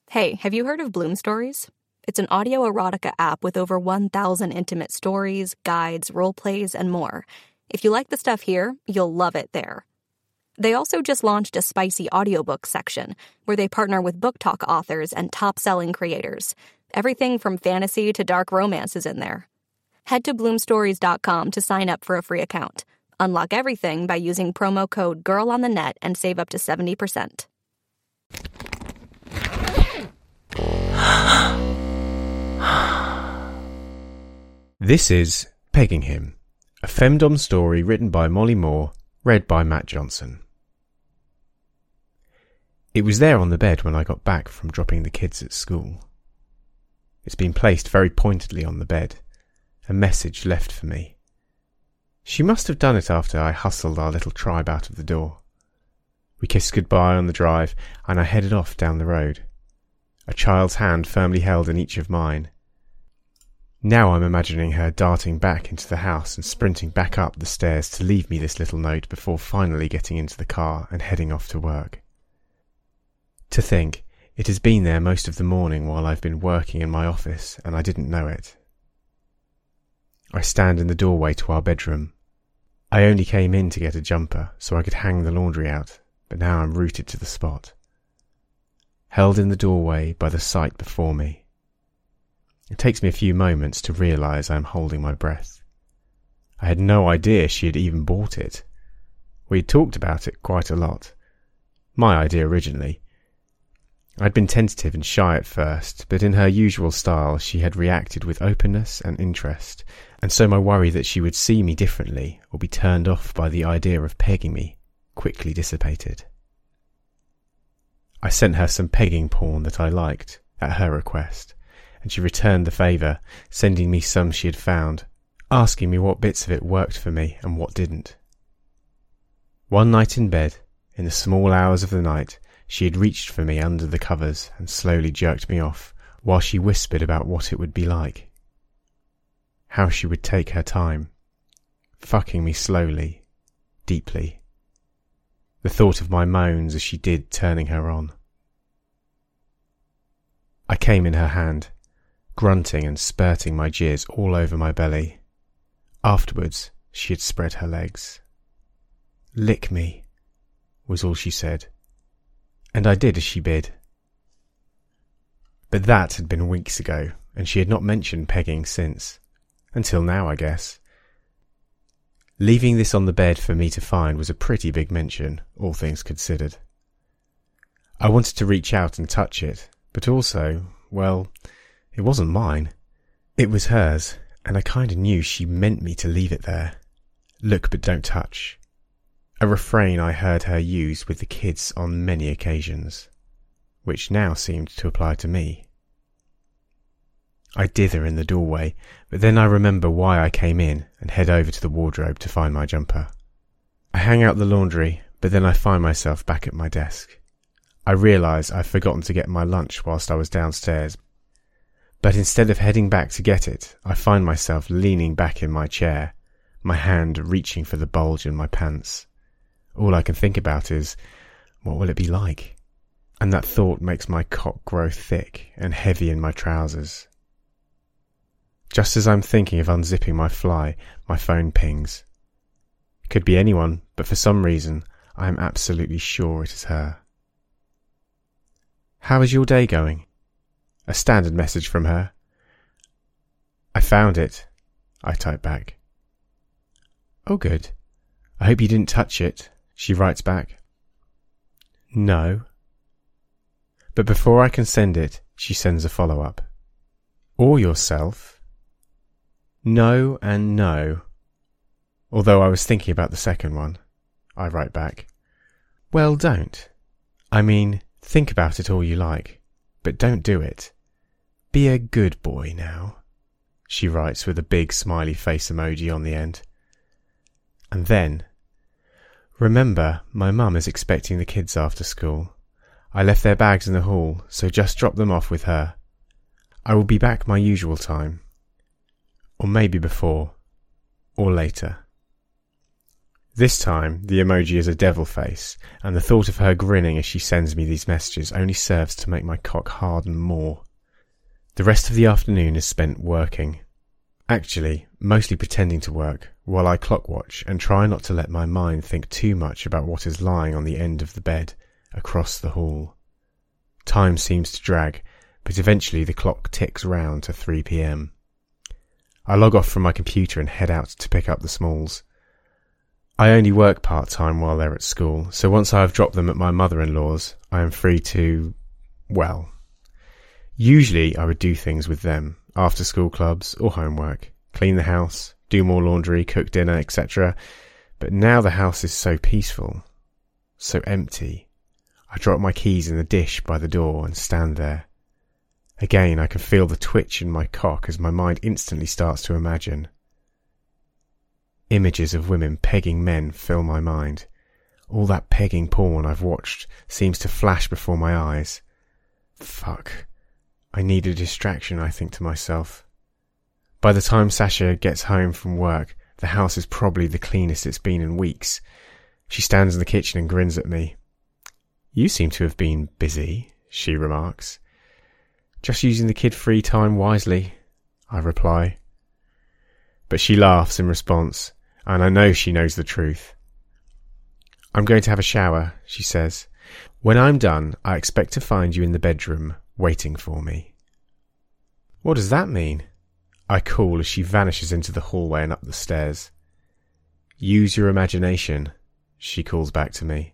Hey, have you heard of Bloom Stories? It's an audio erotica app with over 1,000 intimate stories, guides, role plays, and more. If you like the stuff here, you'll love it there. They also just launched a spicy audiobook section where they partner with book talk authors and top-selling creators. Everything from fantasy to dark romance is in there. Head to bloomstories.com to sign up for a free account. Unlock everything by using promo code GIRLONTHENET and save up to 70%. This is Pegging Him, a femdom story written by Molly Moore, read by Matt Johnson. It was there on the bed when I got back from dropping the kids at school. It's been placed very pointedly on the bed, a message left for me. She must have done it after I hustled our little tribe out of the door. We kissed goodbye on the drive, and I headed off down the road, a child's hand firmly held in each of mine. Now I'm imagining her darting back into the house and sprinting back up the stairs to leave me this little note before finally getting into the car and heading off to work. To think, it has been there most of the morning while I've been working in my office and I didn't know it. I stand in the doorway to our bedroom. I only came in to get a jumper so I could hang the laundry out, but now I'm rooted to the spot. Held in the doorway by the sight before me. It takes me a few moments to realise I am holding my breath. I had no idea she had even bought it. We had talked about it quite a lot. My idea originally. I'd been tentative and shy at first, but in her usual style she had reacted with openness and interest, and so my worry that she would see me differently or be turned off by the idea of pegging me quickly dissipated. I sent her some pegging porn that I liked, at her request, and she returned the favour, sending me some she had found, asking me what bits of it worked for me and what didn't. One night in bed, in the small hours of the night, she had reached for me under the covers and slowly jerked me off, while she whispered about what it would be like. How she would take her time, fucking me slowly, deeply. The thought of my moans as she did turning her on. I came in her hand, grunting and spurting my jizz all over my belly. Afterwards, she had spread her legs. "Lick me," was all she said, and I did as she bid. But that had been weeks ago, and she had not mentioned pegging since. Until now, I guess. Leaving this on the bed for me to find was a pretty big mention, all things considered. I wanted to reach out and touch it, but also, well, it wasn't mine. It was hers, and I kind of knew she meant me to leave it there. Look but don't touch. A refrain I heard her use with the kids on many occasions, which now seemed to apply to me. I dither in the doorway, but then I remember why I came in and head over to the wardrobe to find my jumper. I hang out the laundry, but then I find myself back at my desk. I realise I've forgotten to get my lunch whilst I was downstairs, but instead of heading back to get it, I find myself leaning back in my chair, my hand reaching for the bulge in my pants. All I can think about is, what will it be like? And that thought makes my cock grow thick and heavy in my trousers. Just as I'm thinking of unzipping my fly, my phone pings. Could be anyone, but for some reason, I am absolutely sure it is her. "How is your day going?" A standard message from her. "I found it," I type back. "Oh good. I hope you didn't touch it," she writes back. "No." But before I can send it, she sends a follow-up. "Or yourself?" "No and no. Although I was thinking about the second one," I write back. "Well, don't. I mean, think about it all you like, but don't do it. Be a good boy now," she writes with a big smiley face emoji on the end. And then, "Remember, my mum is expecting the kids after school. I left their bags in the hall, so just drop them off with her. I will be back my usual time. Or maybe before, or later." This time, the emoji is a devil face, and the thought of her grinning as she sends me these messages only serves to make my cock harden more. The rest of the afternoon is spent working. Actually, mostly pretending to work, while I clockwatch and try not to let my mind think too much about what is lying on the end of the bed, across the hall. Time seems to drag, but eventually the clock ticks round to 3 p.m. I log off from my computer and head out to pick up the Smalls. I only work part-time while they're at school, so once I have dropped them at my mother-in-law's, I am free to, well, usually I would do things with them, after-school clubs or homework, clean the house, do more laundry, cook dinner, etc. But now the house is so peaceful, so empty. I drop my keys in the dish by the door and stand there. Again, I can feel the twitch in my cock as my mind instantly starts to imagine. Images of women pegging men fill my mind. All that pegging porn I've watched seems to flash before my eyes. Fuck. I need a distraction, I think to myself. By the time Sasha gets home from work, the house is probably the cleanest it's been in weeks. She stands in the kitchen and grins at me. "You seem to have been busy," she remarks. "Just using the kid-free time wisely," I reply. But she laughs in response, and I know she knows the truth. "I'm going to have a shower," she says. "When I'm done, I expect to find you in the bedroom, waiting for me." "What does that mean?" I call as she vanishes into the hallway and up the stairs. "Use your imagination," she calls back to me.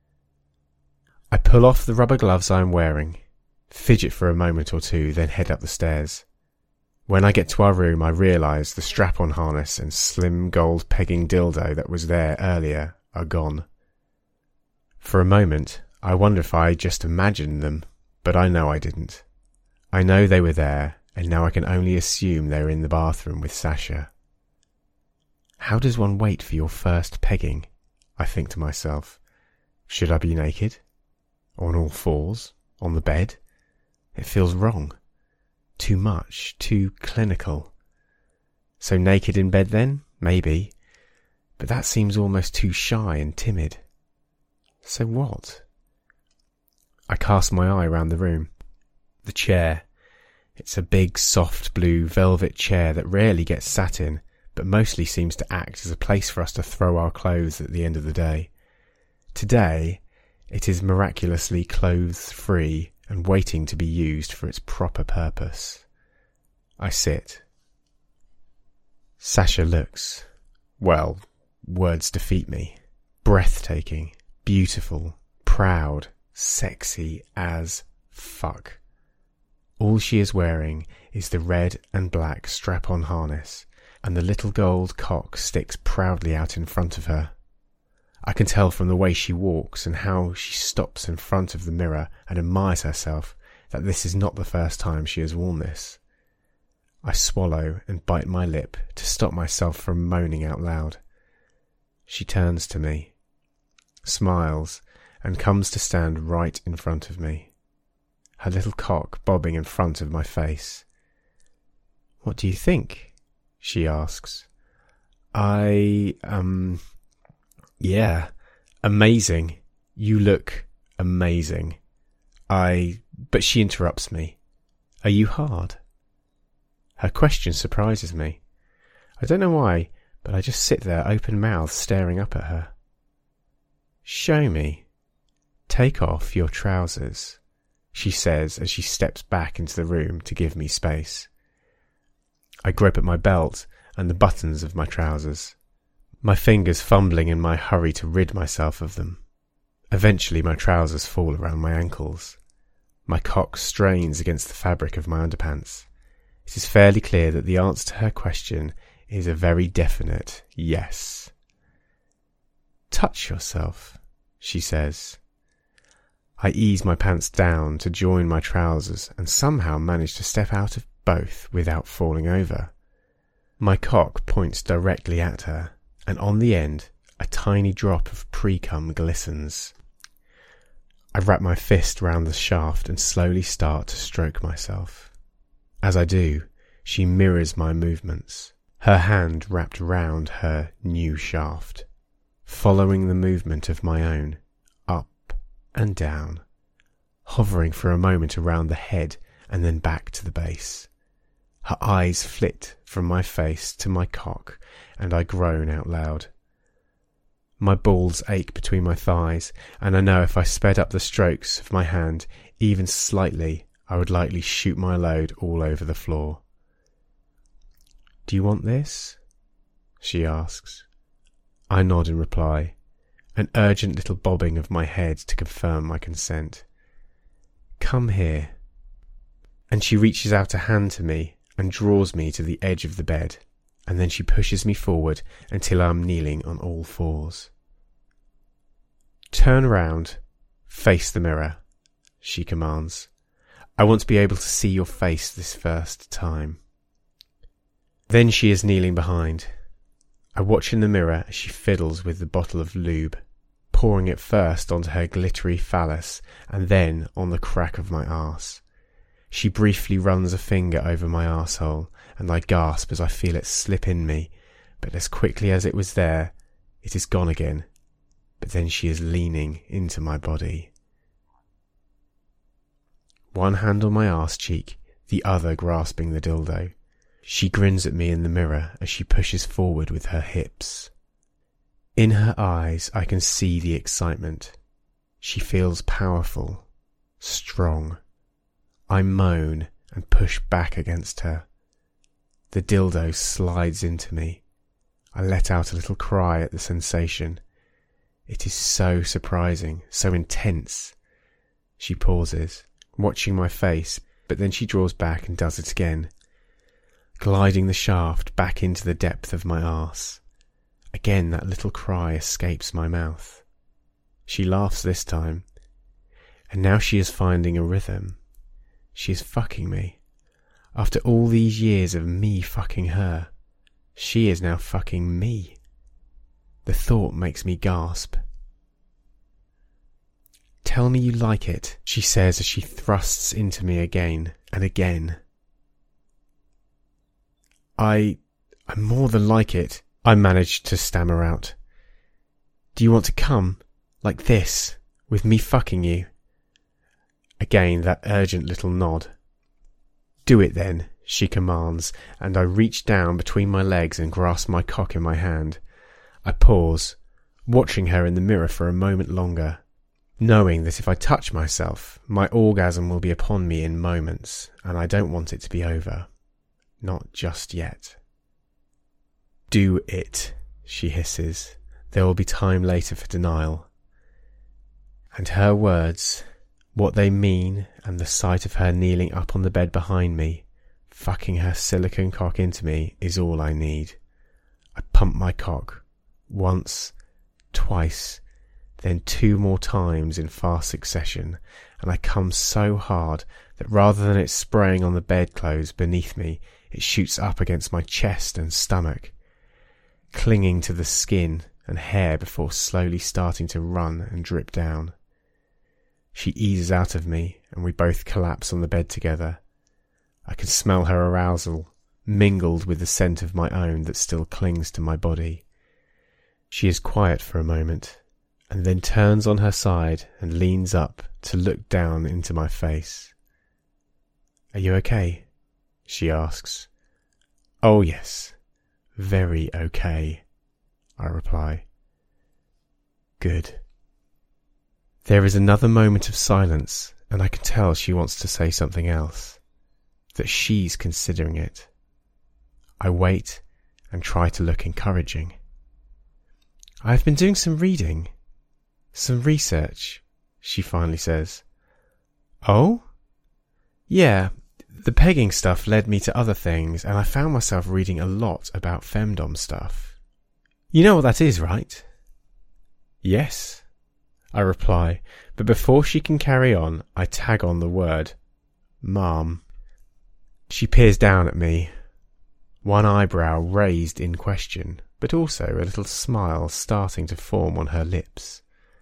I pull off the rubber gloves I am wearing, fidget for a moment or two, then head up the stairs. When I get to our room, I realise the strap-on harness and slim gold pegging dildo that was there earlier are gone. For a moment, I wonder if I just imagined them, but I know I didn't. I know they were there, and now I can only assume they were in the bathroom with Sasha. How does one wait for your first pegging? I think to myself. Should I be naked? On all fours? On the bed? It feels wrong. Too much, too clinical. So naked in bed then? Maybe. But that seems almost too shy and timid. So what? I cast my eye round the room. The chair. It's a big, soft blue velvet chair that rarely gets sat in, but mostly seems to act as a place for us to throw our clothes at the end of the day. Today, it is miraculously clothes-free and waiting to be used for its proper purpose. I sit. Sasha looks, well, words defeat me. Breathtaking, beautiful, proud, sexy as fuck. All she is wearing is the red and black strap-on harness, and the little gold cock sticks proudly out in front of her. I can tell from the way she walks and how she stops in front of the mirror and admires herself that this is not the first time she has worn this. I swallow and bite my lip to stop myself from moaning out loud. She turns to me, smiles, and comes to stand right in front of me, her little cock bobbing in front of my face. "What do you think?" she asks. Yeah, amazing. You look amazing. But she interrupts me. "Are you hard?" Her question surprises me. I don't know why, but I just sit there open-mouthed staring up at her. "Show me. Take off your trousers," she says as she steps back into the room to give me space. I grip at my belt and the buttons of my trousers, my fingers fumbling in my hurry to rid myself of them. Eventually my trousers fall around my ankles. My cock strains against the fabric of my underpants. It is fairly clear that the answer to her question is a very definite yes. "Touch yourself," she says. I ease my pants down to join my trousers and somehow manage to step out of both without falling over. My cock points directly at her, and on the end, a tiny drop of pre-cum glistens. I wrap my fist round the shaft and slowly start to stroke myself. As I do, she mirrors my movements, her hand wrapped round her new shaft. following the movement of my own, up and down, hovering for a moment around the head and then back to the base. Her eyes flit from my face to my cock, and I groan out loud. My balls ache between my thighs, and I know if I sped up the strokes of my hand even slightly, I would likely shoot my load all over the floor. "Do you want this?" she asks. I nod in reply, an urgent little bobbing of my head to confirm my consent. "Come here." And she reaches out a hand to me and draws me to the edge of the bed, and then she pushes me forward until I am kneeling on all fours. "Turn round, face the mirror," she commands. "I want to be able to see your face this first time." Then she is kneeling behind. I watch in the mirror as she fiddles with the bottle of lube, pouring it first onto her glittery phallus and then on the crack of my arse. She briefly runs a finger over my arsehole, and I gasp as I feel it slip in me, but as quickly as it was there, it is gone again. But then she is leaning into my body. One hand on my arse cheek, the other grasping the dildo. She grins at me in the mirror as she pushes forward with her hips. In her eyes I can see the excitement. She feels powerful, strong. I moan and push back against her. The dildo slides into me. I let out a little cry at the sensation. It is so surprising, so intense. She pauses, watching my face, but then she draws back and does it again, gliding the shaft back into the depth of my arse. Again that little cry escapes my mouth. She laughs this time, and now she is finding a rhythm. She is fucking me. After all these years of me fucking her, she is now fucking me. The thought makes me gasp. "Tell me you like it," she says as she thrusts into me again and again. I more than like it," I managed to stammer out. "Do you want to come, like this, with me fucking you?" Again that urgent little nod. "Do it then," she commands, and I reach down between my legs and grasp my cock in my hand. I pause, watching her in the mirror for a moment longer, knowing that if I touch myself, my orgasm will be upon me in moments, and I don't want it to be over. Not just yet. "Do it," she hisses. "There will be time later for denial." And her words, what they mean, and the sight of her kneeling up on the bed behind me, fucking her silicone cock into me, is all I need. I pump my cock, once, twice, then 2 more times in fast succession, and I come so hard that rather than it spraying on the bedclothes beneath me, it shoots up against my chest and stomach, clinging to the skin and hair before slowly starting to run and drip down. She eases out of me, and we both collapse on the bed together. I can smell her arousal, mingled with the scent of my own that still clings to my body. She is quiet for a moment, and then turns on her side and leans up to look down into my face. "Are you okay?" she asks. "Oh yes, very okay," I reply. "Good." There is another moment of silence, and I can tell she wants to say something else, that she's considering it. I wait and try to look encouraging. "I've been doing some reading, some research," she finally says. "Oh? Yeah, the pegging stuff led me to other things, and I found myself reading a lot about femdom stuff. You know what that is, right?" "Yes," I reply, but before she can carry on, I tag on the word, "Mom." She peers down at me, one eyebrow raised in question, but also a little smile starting to form on her lips.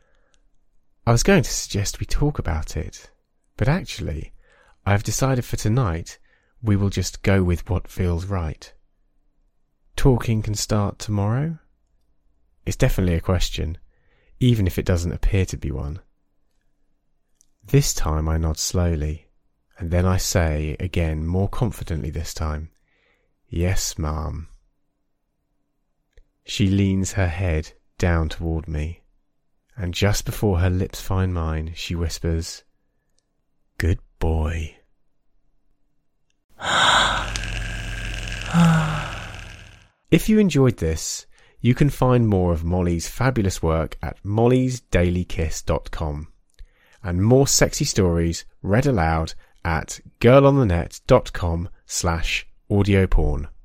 "I was going to suggest we talk about it, but actually, I have decided for tonight we will just go with what feels right. Talking can start tomorrow? It's definitely a question, even if it doesn't appear to be one. This time I nod slowly, and then I say again, more confidently this time, "Yes, ma'am." She leans her head down toward me, and just before her lips find mine, she whispers, "Good boy." If you enjoyed this, you can find more of Molly's fabulous work at mollysdailykiss.com, and more sexy stories read aloud at girlonthenet.com/audioporn.